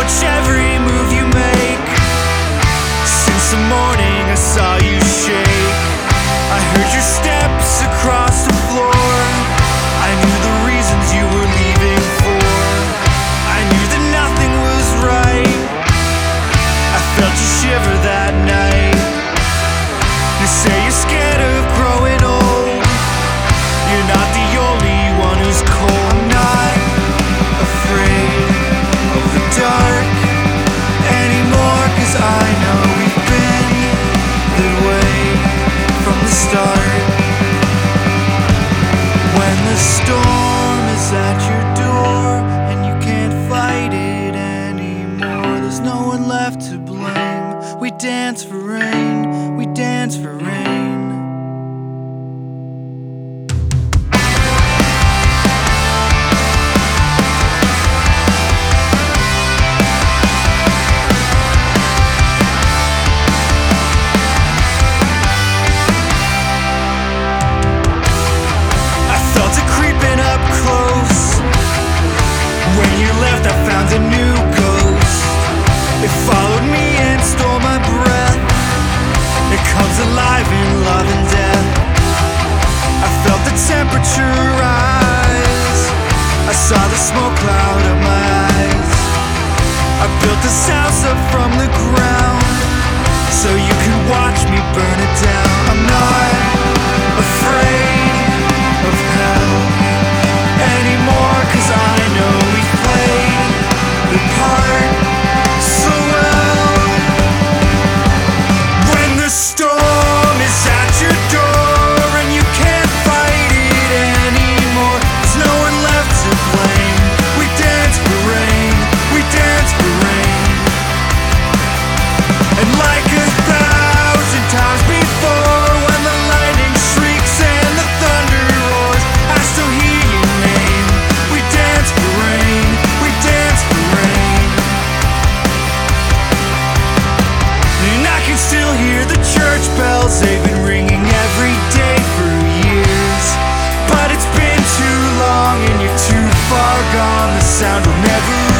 watch every move you make. Since the morning I saw you shake, I heard your steps across the floor. I knew the reasons you were leaving for. I knew that nothing was right. I felt you shiver that night. You say you're scared of growing old. You're not the only one who's cold. I'm not afraid of the dark anymore, 'cause I know we've been that way from the start. When the storm is at your door and you can't fight it anymore, there's no one left to blame. We dance for rain, we dance for rain. When you left, I found a new ghost. It followed me and stole my breath. It comes alive in love and death. I felt the temperature rise. I saw the smoke cloud up my eyes. I built this house up from the ground so you could watch me burn it down. I'm not afraid of hell anymore, 'cause I know we played the part so well. When the storm is at your door and you can't fight it anymore, there's no one left to blame. We dance for rain, we dance for rain. And like 1,000 times before, when the lightning shrieks and the thunder roars, I still hear your name. We dance for rain, we dance for rain. And I can still hear the church bells, they've been ringing every day for years. But it's been too long and you're too far gone, the sound will never